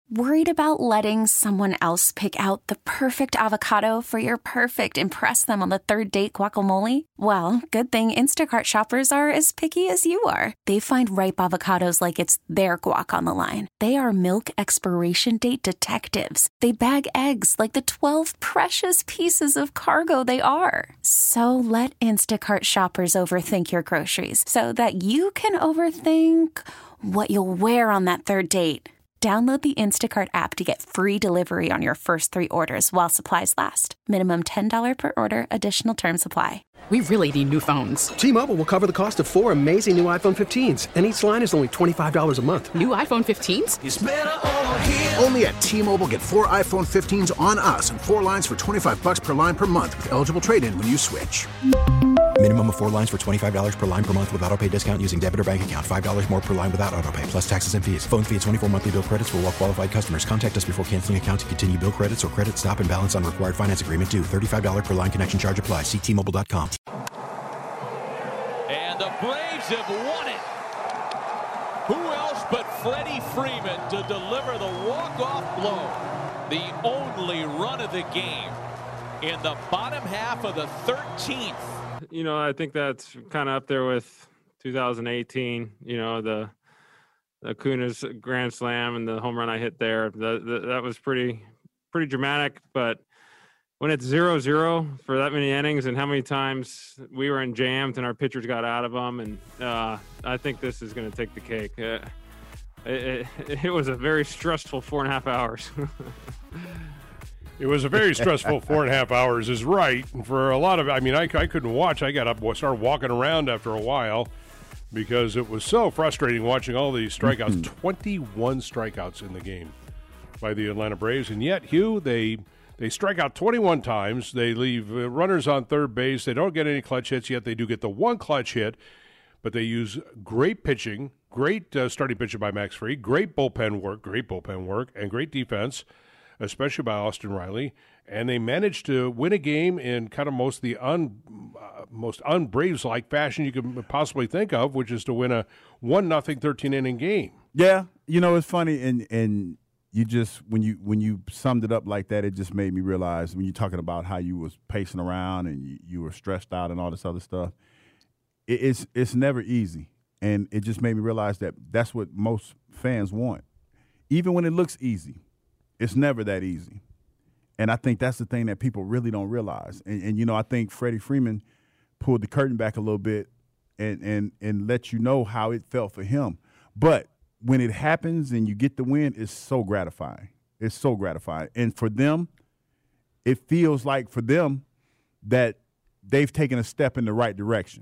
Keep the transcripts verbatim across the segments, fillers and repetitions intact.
Worried about letting someone else pick out the perfect avocado for your perfect impress them on the third date guacamole? Well, good thing Instacart shoppers are as picky as you are. They find ripe avocados like it's their guac on the line. They are milk expiration date detectives. They bag eggs like the twelve precious pieces of cargo they are. So let Instacart shoppers overthink your groceries so that you can overthink what you'll wear on that third date. Download the Instacart app to get free delivery on your first three orders while supplies last. Minimum ten dollars per order. Additional terms apply. We really need new phones. T-Mobile will cover the cost of four amazing new iPhone fifteens, and each line is only twenty-five dollars a month. New iPhone fifteens? It's better over here. Only at T-Mobile, get four iPhone fifteens on us and four lines for twenty-five dollars per line per month with eligible trade-in when you switch. Minimum of four lines for twenty-five dollars per line per month with autopay discount using debit or bank account. five dollars more per line without autopay, plus taxes and fees. Phone fee at twenty-four monthly bill credits for well-qualified customers. Contact us before canceling account to continue bill credits or credit stop and balance on required finance agreement due. thirty-five dollars per line connection charge applies. See T Mobile dot com. And the Braves have won it. Who else but Freddie Freeman to deliver the walk-off blow? The only run of the game in the bottom half of the thirteenth. You know, I think that's kind of up there with two thousand eighteen, you know, the, the Acuna's grand slam and the home run I hit there. The, the, that was pretty, pretty dramatic. But when it's zero zero for that many innings and how many times we were in jams and our pitchers got out of them, and uh, I think this is going to take the cake. Uh, it, it, it was a very stressful four and a half hours. It was a very stressful four and a half hours is right. For a lot of, I mean, I, I couldn't watch. I got up, started walking around after a while because it was so frustrating watching all these strikeouts. twenty-one strikeouts in the game by the Atlanta Braves. And yet, Hugh, they they strike out twenty-one times. They leave uh, runners on third base. They don't get any clutch hits, yet they do get the one clutch hit. But they use great pitching, great uh, starting pitching by Max Fried, great bullpen work, great bullpen work, and great defense, especially by Austin Riley, and they managed to win a game in kind of most the un, uh, most un-Braves-like fashion you could possibly think of, which is to win a one nothing thirteen-inning game. Yeah, you know, it's funny, and and you just when you when you summed it up like that, it just made me realize when you're talking about how you was pacing around and you, you were stressed out and all this other stuff, it, it's it's never easy, and it just made me realize that that's what most fans want, even when it looks easy. It's never that easy. And I think that's the thing that people really don't realize. And, and you know, I think Freddie Freeman pulled the curtain back a little bit and, and, and let you know how it felt for him. But when it happens and you get the win, it's so gratifying. It's so gratifying. And for them, it feels like for them that they've taken a step in the right direction.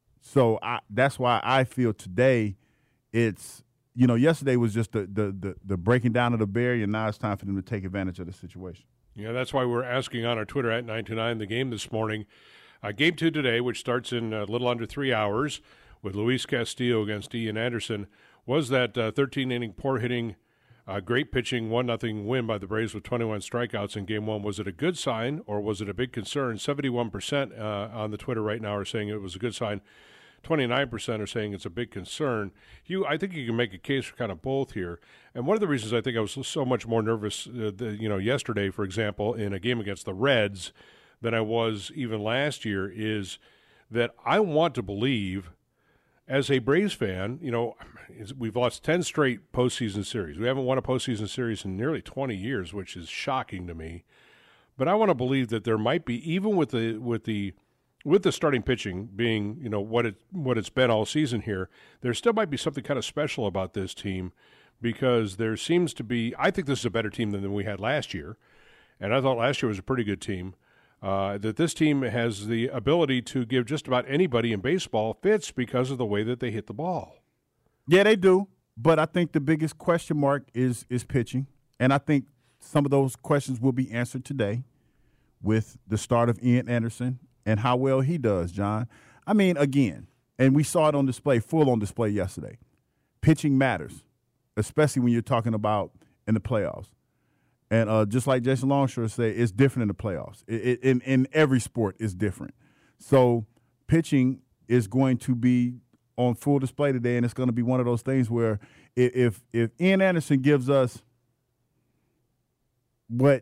So I, that's why I feel today it's, you know, yesterday was just the, the the the breaking down of the barrier, and now it's time for them to take advantage of the situation. Yeah, that's why we're asking on our Twitter at nine two nine the game this morning. Uh, game two today, which starts in a little under three hours with Luis Castillo against Ian Anderson, was that uh, thirteen-inning poor-hitting, uh, great pitching, one nothing win by the Braves with twenty-one strikeouts in game one. Was it a good sign or was it a big concern? seventy-one percent uh, on the Twitter right now are saying it was a good sign. twenty-nine percent are saying it's a big concern. You, I think you can make a case for kind of both here. And one of the reasons I think I was so much more nervous, uh, the, you know, yesterday, for example, in a game against the Reds than I was even last year is that I want to believe, as a Braves fan, you know, we've lost ten straight postseason series. We haven't won a postseason series in nearly twenty years, which is shocking to me. But I want to believe that there might be, even with the with the With the starting pitching being, you know, what it what it's been all season here, there still might be something kind of special about this team because there seems to be, I think this is a better team than we had last year, and I thought last year was a pretty good team, uh, that this team has the ability to give just about anybody in baseball fits because of the way that they hit the ball. Yeah, they do, but I think the biggest question mark is is pitching, and I think some of those questions will be answered today with the start of Ian Anderson and how well he does, John. I mean, again, and we saw it on display, full on display yesterday. Pitching matters, especially when you're talking about in the playoffs. And uh, just like Jason Longshore said, it's different in the playoffs. It, it, in, in every sport, it's different. So pitching is going to be on full display today, and it's going to be one of those things where if if Ian Anderson gives us what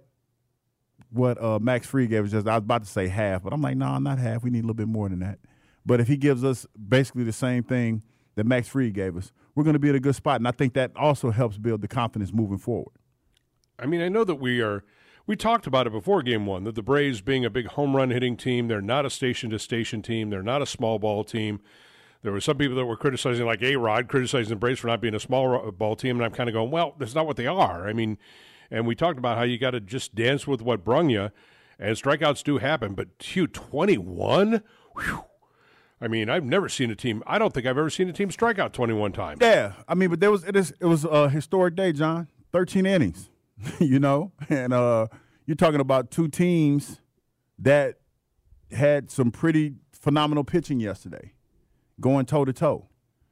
what uh, Max Fried gave us, just I was about to say half, but I'm like, no, nah, not half. We need a little bit more than that. But if he gives us basically the same thing that Max Fried gave us, we're going to be in a good spot. And I think that also helps build the confidence moving forward. I mean, I know that we are – we talked about it before game one, that the Braves being a big home run hitting team, they're not a station-to-station team. They're not a small ball team. There were some people that were criticizing, like A-Rod, criticizing the Braves for not being a small ball team, and I'm kind of going, well, that's not what they are. I mean, and we talked about how you got to just dance with what brung you, and strikeouts do happen. But, shoot, twenty-one? Whew. I mean, I've never seen a team – I don't think I've ever seen a team strike out twenty-one times. Yeah. I mean, but there was it, is, it was a historic day, John. thirteen innings, you know. And uh, you're talking about two teams that had some pretty phenomenal pitching yesterday, going toe-to-toe.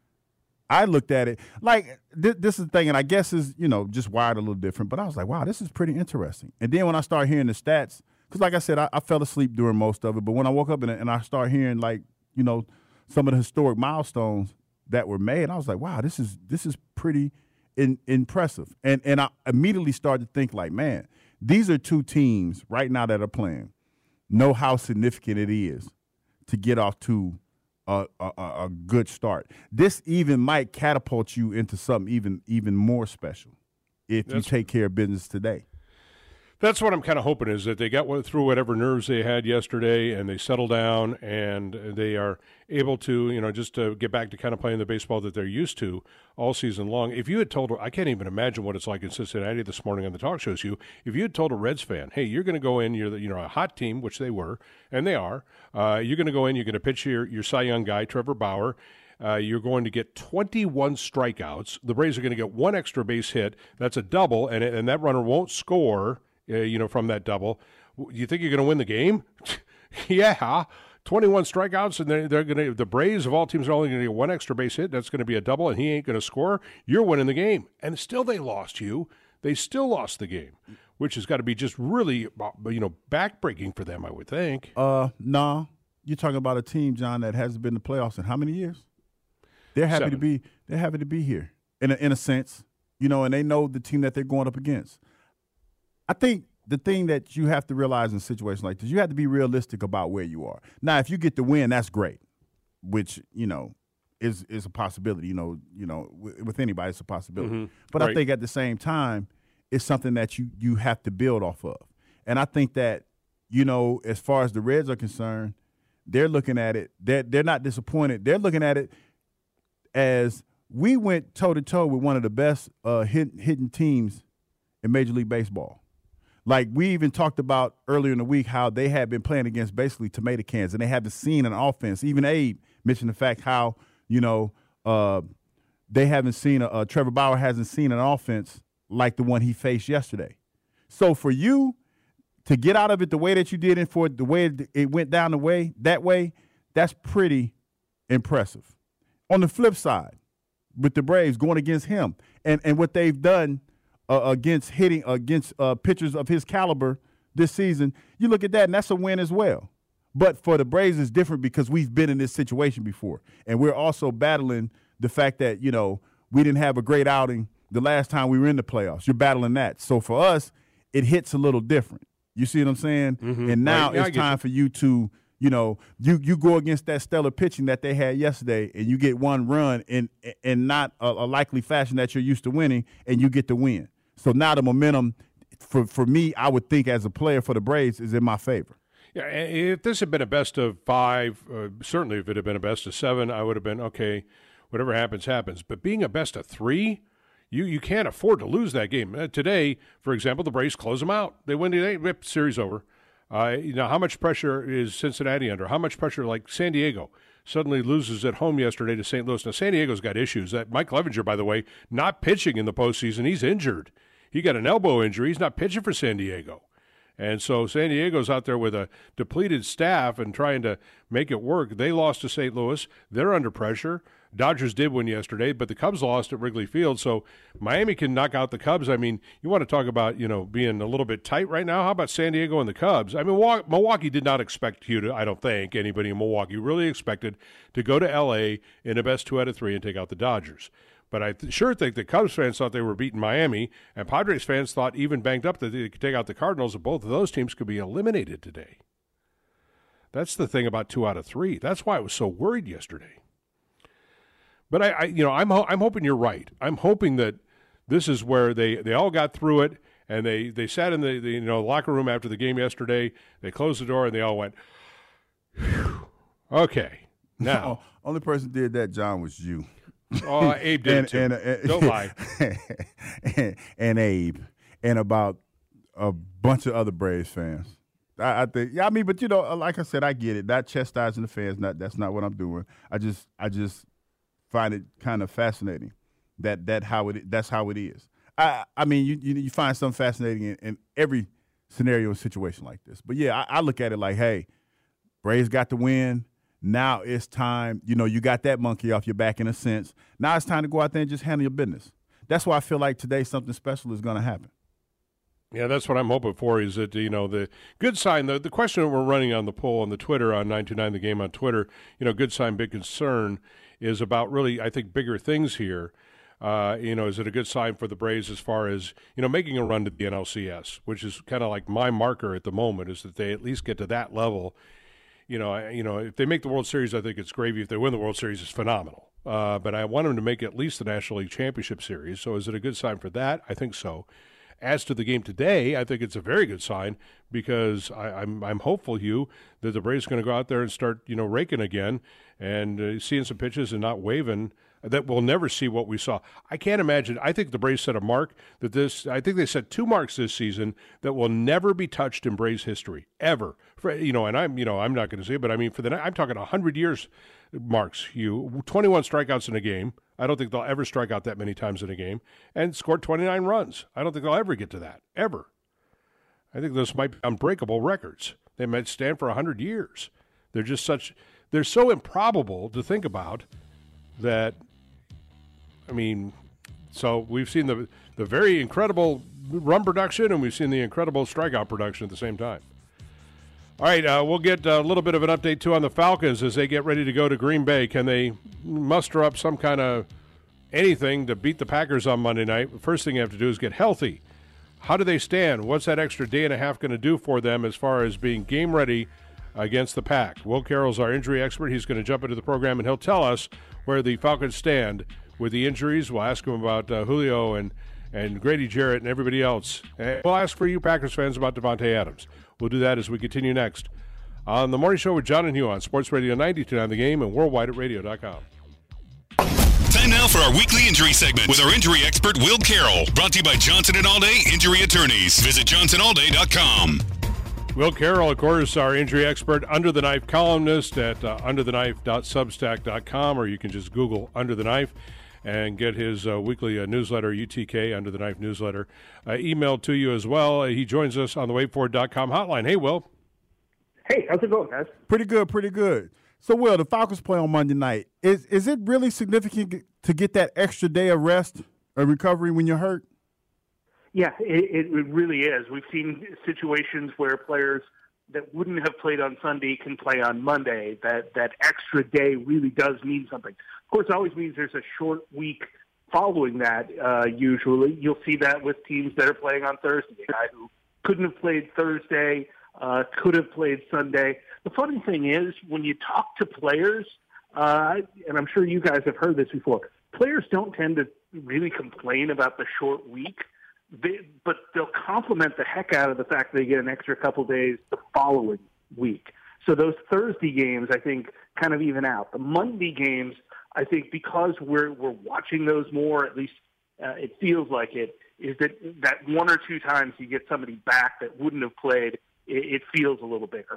I looked at it like th- this is the thing, and I guess is, you know, just wired a little different. But I was like, wow, this is pretty interesting. And then when I started hearing the stats, because like I said, I, I fell asleep during most of it. But when I woke up and, and I started hearing, like, you know, some of the historic milestones that were made, I was like, wow, this is this is pretty in, impressive. And and I immediately started to think, like, man, these are two teams right now that are playing, know how significant it is to get off to a, a, a good start. This even might catapult you into something even even more special if That's, you take care of business today. That's what I'm kind of hoping, is that they got through whatever nerves they had yesterday and they settle down and they are able to, you know, just to get back to kind of playing the baseball that they're used to all season long. If you had told, I can't even imagine what it's like in Cincinnati this morning on the talk shows you, if you had told a Reds fan, hey, you're going to go in, you're the, you know, a hot team, which they were, and they are, uh, you're going to go in, you're going to pitch your, your Cy Young guy, Trevor Bauer, Uh, you're going to get twenty-one strikeouts. The Braves are going to get one extra base hit. That's a double, and, and that runner won't score, uh, you know, from that double. You think you're going to win the game? Yeah. twenty-one strikeouts, and they're, they're going to, the Braves of all teams are only going to get one extra base hit. That's going to be a double, and he ain't going to score. You're winning the game. And still they lost you. They still lost the game, which has got to be just really, you know, backbreaking for them, I would think. Uh, no. You're talking about a team, John, that hasn't been in the playoffs in how many years? They're happy Seven. to be. They're happy to be here, in a, in a sense, you know, and they know the team that they're going up against. I think the thing that you have to realize in situations like this, you have to be realistic about where you are. Now, if you get the win, that's great, which, you know, is is a possibility. You know, you know, with, with anybody, it's a possibility. Mm-hmm. But right. I think at the same time, it's something that you you have to build off of. And I think that, you know, as far as the Reds are concerned, they're looking at it. They're they're not disappointed. They're looking at it as we went toe-to-toe with one of the best uh, hit, hitting teams in Major League Baseball. Like, we even talked about earlier in the week how they had been playing against basically tomato cans, and they haven't seen an offense. Even Abe mentioned the fact how, you know, uh, they haven't seen a, uh, Trevor Bauer hasn't seen an offense like the one he faced yesterday. So for you to get out of it the way that you did and for the way it went down the way, that way, that's pretty impressive. On the flip side, with the Braves going against him and, and what they've done uh, against hitting against uh, pitchers of his caliber this season, you look at that, and that's a win as well. But for the Braves, it's different because we've been in this situation before. And we're also battling the fact that, you know, we didn't have a great outing the last time we were in the playoffs. You're battling that. So for us, it hits a little different. You see what I'm saying? Mm-hmm. And now right. yeah, it's time you. for you to – You know, you, you go against that stellar pitching that they had yesterday, and you get one run in in not a, a likely fashion that you're used to winning, and you get the win. So now the momentum, for for me, I would think as a player for the Braves, is in my favor. Yeah, if this had been a best of five, uh, certainly if it had been a best of seven, I would have been, okay, whatever happens, happens. But being a best of three, you, you can't afford to lose that game. Uh, today, for example, the Braves close them out. They win the rip series over. Uh, you know, how much pressure is Cincinnati under? How much pressure, like San Diego, suddenly loses at home yesterday to Saint Louis. Now, San Diego's got issues. That Mike Clevinger, by the way, not pitching in the postseason. He's injured. He got an elbow injury. He's not pitching for San Diego. And so San Diego's out there with a depleted staff and trying to make it work. They lost to Saint Louis. They're under pressure. Dodgers did win yesterday, but the Cubs lost at Wrigley Field. So Miami can knock out the Cubs. I mean, you want to talk about, you know, being a little bit tight right now? How about San Diego and the Cubs? I mean, Milwaukee did not expect you to, I don't think, anybody in Milwaukee really expected to go to L A in a best two out of three and take out the Dodgers. But I th- sure think the Cubs fans thought they were beating Miami, and Padres fans thought, even banged up, that they could take out the Cardinals, and both of those teams could be eliminated today. That's the thing about two out of three. That's why I was so worried yesterday. But I, I you know, I'm ho- I'm hoping you're right. I'm hoping that this is where they, they all got through it, and they, they sat in the, the you know locker room after the game yesterday. They closed the door, and they all went, Phew. Okay, now. Oh, only person did that, John, was you. Oh, Abe did and, it too. And, uh, Don't lie. and, and Abe, and about a bunch of other Braves fans. I, I think, yeah, I mean, but you know, like I said, I get it. Not chastising the fans. Not that's not what I'm doing. I just, I just find it kind of fascinating that that how it that's how it is. I, I mean, you you, you find something fascinating in, in every scenario and situation like this. But yeah, I, I look at it like, hey, Braves got the win. Now it's time, you know, you got that monkey off your back in a sense. Now it's time to go out there and just handle your business. That's why I feel like today something special is going to happen. Yeah, that's what I'm hoping for is that, you know, the good sign, the, the question that we're running on the poll on the Twitter, on nine two nine The Game on Twitter, you know, good sign, big concern is about really, I think, bigger things here. Uh, you know, is it a good sign for the Braves as far as, you know, making a run to the N L C S, which is kind of like my marker at the moment, is that they at least get to that level. You know, you know, if they make the World Series, I think it's gravy. If they win the World Series, it's phenomenal. Uh, but I want them to make at least the National League Championship Series. So is it a good sign for that? I think so. As to the game today, I think it's a very good sign because I, I'm I'm hopeful, Hugh, that the Braves are going to go out there and start, you know, raking again and uh, seeing some pitches and not waving. That we'll never see what we saw. I can't imagine. I think the Braves set a mark that this. I think they set two marks this season that will never be touched in Braves history ever. For, you know, and I'm you know I'm not going to say it, but I mean for the I'm talking a hundred years marks. You twenty-one strikeouts in a game. I don't think they'll ever strike out that many times in a game and scored twenty-nine runs. I don't think they'll ever get to that ever. I think those might be unbreakable records. They might stand for a hundred years. They're just such. They're so improbable to think about that. I mean, so we've seen the the very incredible run production, and we've seen the incredible strikeout production at the same time. All right, uh, we'll get a little bit of an update, too, on the Falcons as they get ready to go to Green Bay. Can they muster up some kind of anything to beat the Packers on Monday night? The first thing you have to do is get healthy. How do they stand? What's that extra day and a half going to do for them as far as being game ready against the Pack? Will Carroll's our injury expert. He's going to jump into the program, and he'll tell us where the Falcons stand with the injuries. We'll ask him about uh, Julio and, and Grady Jarrett and everybody else. And we'll ask for you Packers fans about Devontae Adams. We'll do that as we continue next on The Morning Show with John and Hugh on Sports Radio ninety-two point nine The Game and worldwide at radio dot com. Time now for our weekly injury segment with our injury expert, Will Carroll. Brought to you by Johnson and Allday Injury Attorneys. Visit johnson allday dot com. Will Carroll, of course, our injury expert, Under the Knife columnist at uh, under the knife dot substack dot com, or you can just Google Under the Knife and get his uh, weekly uh, newsletter, U T K, Under the Knife newsletter, uh, emailed to you as well. Uh, he joins us on the wait for it dot com hotline. Hey, Will. Hey, how's it going, guys? Pretty good, pretty good. So, Will, the Falcons play on Monday night. Is is it really significant to get that extra day of rest or recovery when you're hurt? Yeah, it, it really is. We've seen situations where players that wouldn't have played on Sunday can play on Monday. That that extra day really does mean something. Of course, it always means there's a short week following that, uh, usually. You'll see that with teams that are playing on Thursday. A guy who couldn't have played Thursday uh, could have played Sunday. The funny thing is, when you talk to players, uh, and I'm sure you guys have heard this before, players don't tend to really complain about the short week. They, but they'll compliment the heck out of the fact that they get an extra couple days the following week. So those Thursday games, I think, kind of even out. The Monday games, I think, because we're we're watching those more, at least uh, it feels like it, is that that one or two times you get somebody back that wouldn't have played, it, it feels a little bigger.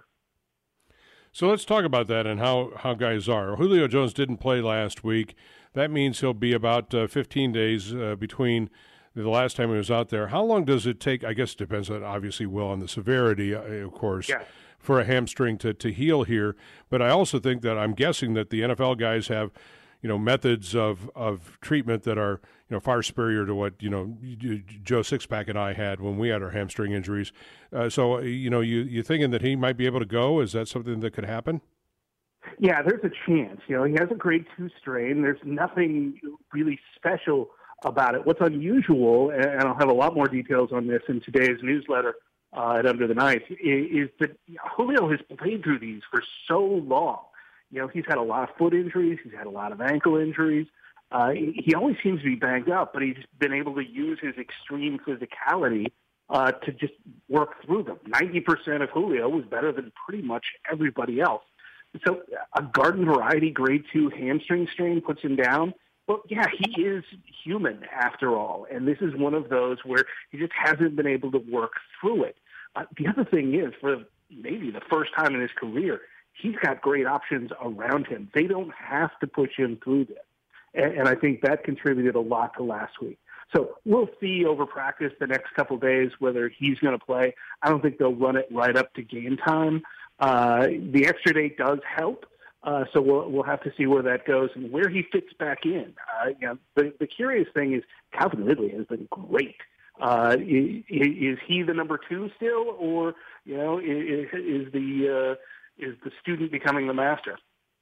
So let's talk about that and how, how guys are. Julio Jones didn't play last week. That means he'll be about uh, fifteen days uh, between the last time he was out there. How long does it take? I guess it depends on, obviously, Will, on the severity, uh, of course, yeah. for a hamstring to, to heal here. But I also think that I'm guessing that the N F L guys have, you know, methods of, of treatment that are, you know, far superior to what, you know, Joe Sixpack and I had when we had our hamstring injuries. Uh, so, you know, you, you thinking that he might be able to go? Is that something that could happen? Yeah, there's a chance. You know, he has a grade two strain. There's nothing really special about it. What's unusual, and I'll have a lot more details on this in today's newsletter uh, at Under the Knife, is, is that Julio has played through these for so long. You know, he's had a lot of foot injuries. He's had a lot of ankle injuries. Uh, he always seems to be banged up, but he's been able to use his extreme physicality uh, to just work through them. ninety percent of Julio was better than pretty much everybody else. So a garden variety grade two hamstring strain puts him down. Well, yeah, he is human after all, and this is one of those where he just hasn't been able to work through it. Uh, the other thing is, for maybe the first time in his career, he's got great options around him. They don't have to push him through this, and, and I think that contributed a lot to last week. So we'll see over practice the next couple of days whether he's going to play. I don't think they'll run it right up to game time. Uh, the extra day does help. Uh, so we'll we'll have to see where that goes and where he fits back in. Uh, you know, the, the curious thing is Calvin Ridley has been great. Uh, is, is he the number two still, or you know, is, is the uh, is the student becoming the master?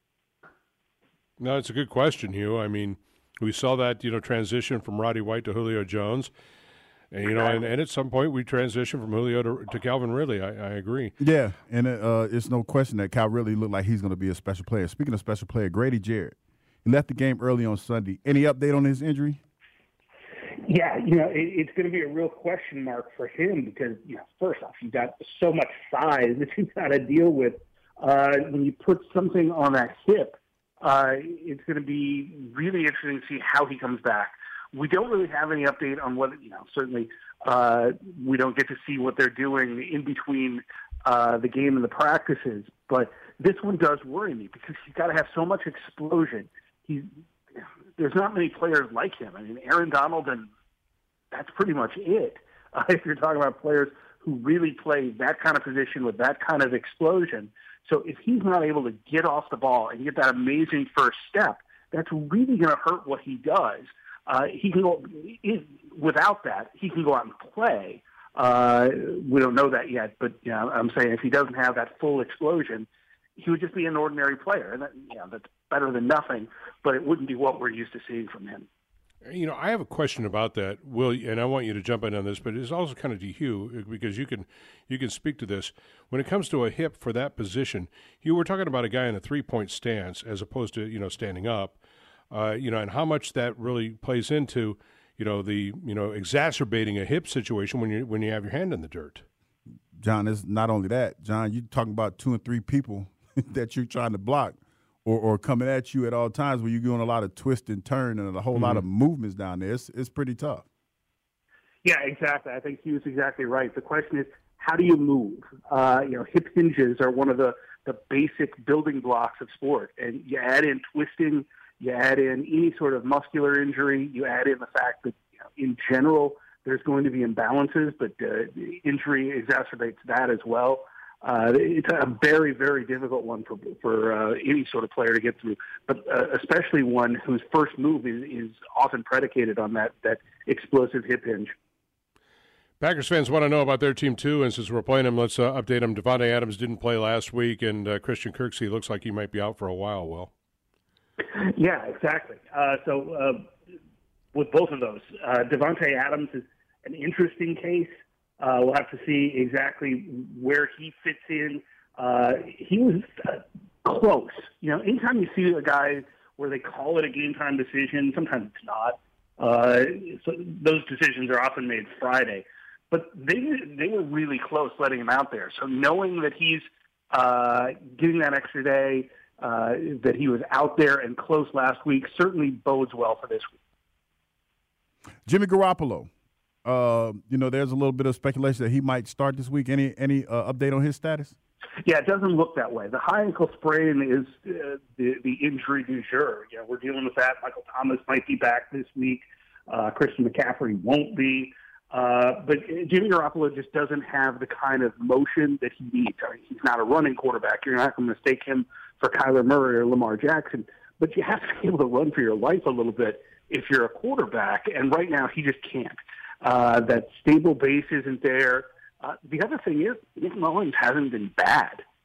No, it's a good question, Hugh. I mean, we saw that you know transition from Roddy White to Julio Jones. And, you know, and, and at some point we transition from Julio to, to Calvin Ridley. I, I agree. Yeah, and it, uh, it's no question that Cal Ridley looked like he's going to be a special player. Speaking of special player, Grady Jarrett, he left the game early on Sunday. Any update on his injury? Yeah, you know, it, it's going to be a real question mark for him because, you know, first off, you've got so much size that you've got to deal with. Uh, when you put something on that hip, uh, it's going to be really interesting to see how he comes back. We don't really have any update on what, you know, certainly uh, we don't get to see what they're doing in between uh, the game and the practices. But this one does worry me because he's got to have so much explosion. He's, there's not many players like him. I mean, Aaron Donald, and that's pretty much it. Uh, if you're talking about players who really play that kind of position with that kind of explosion. So if he's not able to get off the ball and get that amazing first step, that's really going to hurt what he does. Uh, he can go without that. He can go out and play. Uh, we don't know that yet, but you know, I'm saying if he doesn't have that full explosion, he would just be an ordinary player, and that, you know, that's better than nothing. But it wouldn't be what we're used to seeing from him. You know, I have a question about that, Will, and I want you to jump in on this, but it's also kind of to Hugh because you can you can speak to this. When it comes to a hip for that position, you were talking about a guy in a three-point stance as opposed to you know standing up. Uh, you know, and how much that really plays into, you know, the, you know, exacerbating a hip situation when you when you have your hand in the dirt. John, it's not only that. John, you're talking about two and three people that you're trying to block or, or coming at you at all times where you're doing a lot of twist and turn and a whole mm-hmm. lot of movements down there. It's, it's pretty tough. Yeah, exactly. I think he was exactly right. The question is, how do you move? Uh, you know, hip hinges are one of the, the basic building blocks of sport. And you add in twisting, you add in any sort of muscular injury. You add in the fact that, you know, in general, there's going to be imbalances, but uh, injury exacerbates that as well. Uh, it's a very, very difficult one for for uh, any sort of player to get through, but uh, especially one whose first move is, is often predicated on that that explosive hip hinge. Packers fans want to know about their team, too, and since we're playing them, let's uh, update them. Devontae Adams didn't play last week, and uh, Christian Kirksey looks like he might be out for a while, Will. Yeah, exactly. Uh, so uh, with both of those, uh, Devontae Adams is an interesting case. Uh, we'll have to see exactly where he fits in. Uh, he was uh, close. You know, anytime you see a guy where they call it a game-time decision, sometimes it's not. Uh, so those decisions are often made Friday. But they they were really close letting him out there. So knowing that he's uh, getting that extra day, uh, that he was out there and close last week, certainly bodes well for this week. Jimmy Garoppolo. Uh, you know, there's a little bit of speculation that he might start this week. Any any uh, update on his status? Yeah, it doesn't look that way. The high ankle sprain is uh, the, the injury du jour. You know, we're dealing with that. Michael Thomas might be back this week. Uh, Christian McCaffrey won't be. Uh, but Jimmy Garoppolo just doesn't have the kind of motion that he needs. I mean, he's not a running quarterback. You're not going to mistake him for Kyler Murray or Lamar Jackson. But you have to be able to run for your life a little bit if you're a quarterback. And right now, he just can't. Uh, that stable base isn't there. Uh, the other thing is, Nick Mullins hasn't been bad.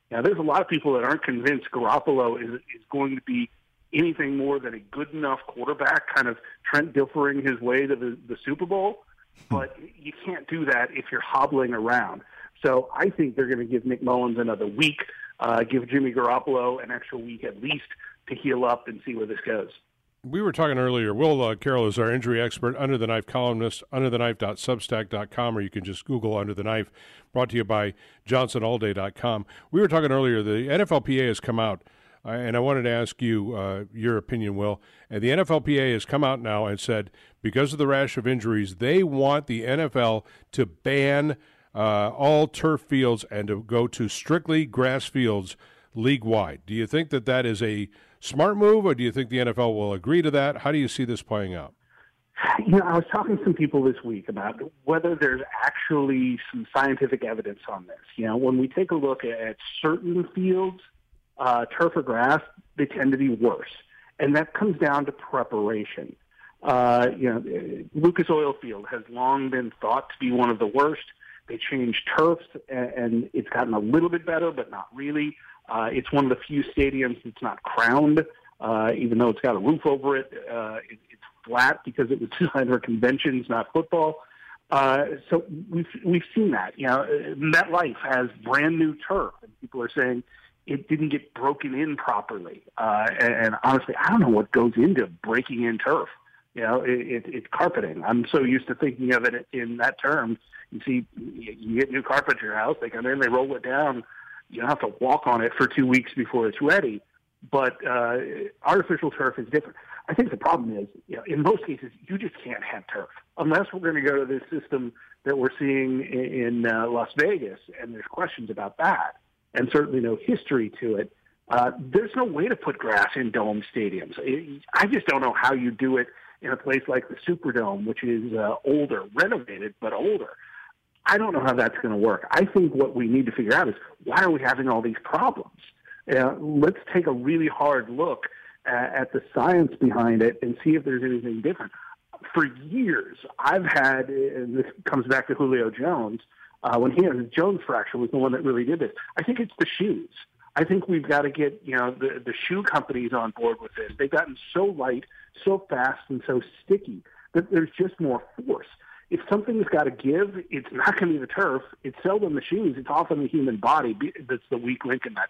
Now, there's a lot of people that aren't convinced Garoppolo is is going to be anything more than a good enough quarterback, kind of Trent Dilfering his way to the, the Super Bowl. But you can't do that if you're hobbling around. So I think they're going to give Nick Mullins another week, uh, give Jimmy Garoppolo an extra week at least to heal up and see where this goes. We were talking earlier. Will uh, Carroll is our injury expert, Under the Knife columnist, under the knife dot substack dot com, or you can just Google Under the Knife, brought to you by johnson all day dot com. We were talking earlier, the N F L P A has come out, uh, and I wanted to ask you uh, your opinion, Will. And the N F L P A has come out now and said, because of the rash of injuries, they want the N F L to ban uh, all turf fields and to go to strictly grass fields league-wide. Do you think that that is a smart move, or do you think the N F L will agree to that? How do you see this playing out? You know, I was talking to some people this week about whether there's actually some scientific evidence on this. You know, when we take a look at certain fields, uh, turf or grass, they tend to be worse. And that comes down to preparation. Uh, you know, Lucas Oil Field has long been thought to be one of the worst. They changed turfs, and it's gotten a little bit better, but not really. Uh, it's one of the few stadiums that's not crowned, uh, even though it's got a roof over it. Uh, it it's flat because it was designed for conventions, not football. Uh, so we've we've seen that. You know, MetLife has brand new turf, and people are saying it didn't get broken in properly. Uh, and, and honestly, I don't know what goes into breaking in turf. You know, it, it, it's carpeting. I'm so used to thinking of it in that term. You see, you get new carpet at your house. They come in, they roll it down. You don't have to walk on it for two weeks before it's ready. But uh, artificial turf is different. I think the problem is, you know, in most cases, you just can't have turf unless we're going to go to this system that we're seeing in, in uh, Las Vegas, and there's questions about that, and certainly no history to it. Uh, there's no way to put grass in dome stadiums. It, I just don't know how you do it in a place like the Superdome, which is uh, older, renovated, but older. I don't know how that's going to work. I think what we need to figure out is, why are we having all these problems? Uh, let's take a really hard look at, at the science behind it and see if there's anything different. For years, I've had, and this comes back to Julio Jones, uh, when he had his Jones fracture was the one that really did this. I think it's the shoes. I think we've got to get, you know, the, the shoe companies on board with this. They've gotten so light, so fast, and so sticky that there's just more force. If something's got to give, it's not going to be the turf. It's seldom the shoes. It's often the human body that's the weak link in that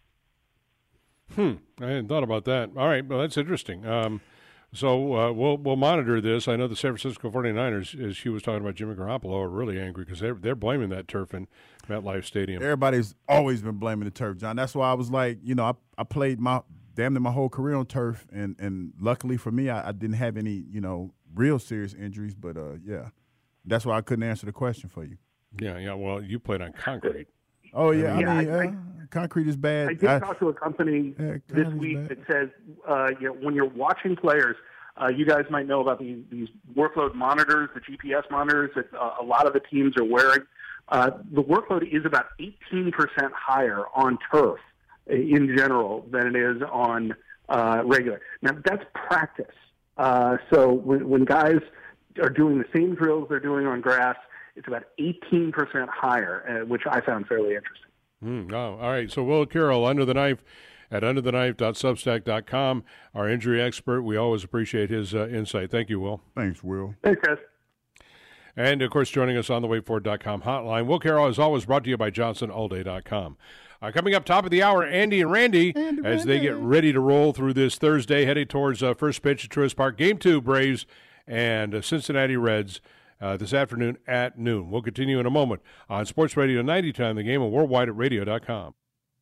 chain. Hmm. I hadn't thought about that. All right. Well, that's interesting. Um, so uh, we'll we'll monitor this. I know the San Francisco forty-niners, as she was talking about Jimmy Garoppolo, are really angry because they're, they're blaming that turf in MetLife Stadium. Everybody's always been blaming the turf, John. That's why I was like, you know, I, I played my damn near my whole career on turf, and, and luckily for me, I, I didn't have any, you know, real serious injuries. But, uh, yeah, that's why I couldn't answer the question for you. Yeah, yeah. Well, you played on concrete. Oh, yeah. yeah I mean, I, I, uh, concrete is bad. I did I, talk to a company yeah, this week that says, uh, you know, when you're watching players, uh, you guys might know about these, these workload monitors, the G P S monitors that uh, a lot of the teams are wearing. Uh, the workload is about eighteen percent higher on turf in general than it is on uh, regular. Now, that's practice. Uh, so when, when guys are doing the same drills they're doing on grass, it's about eighteen percent higher, uh, which I found fairly interesting. Mm, oh, all right. So Will Carroll, Under the Knife, at under the knife dot substack dot com, our injury expert. We always appreciate his uh, insight. Thank you, Will. Thanks, Will. Thanks, guys. And, of course, joining us on the wait for it dot com hotline, Will Carroll, as always, brought to you by johnson all day dot com. Uh, coming up top of the hour, Andy and Randy, Andy, as Randy. they get ready to roll through this Thursday, heading towards uh, first pitch at Truist Park. Game two, Braves and uh, Cincinnati Reds uh, this afternoon at noon. We'll continue in a moment on Sports Radio ninety time, the game, and worldwide at radio dot com.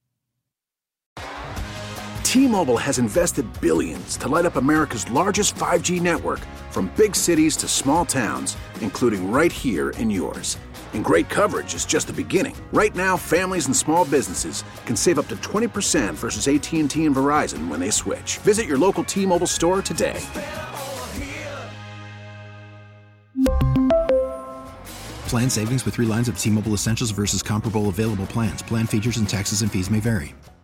T-Mobile has invested billions to light up America's largest five G network, from big cities to small towns, including right here in yours. And great coverage is just the beginning. Right now, families and small businesses can save up to twenty percent versus A T and T and Verizon when they switch. Visit your local T-Mobile store today. Plan savings with three lines of T-Mobile Essentials versus comparable available plans. Plan features and taxes and fees may vary.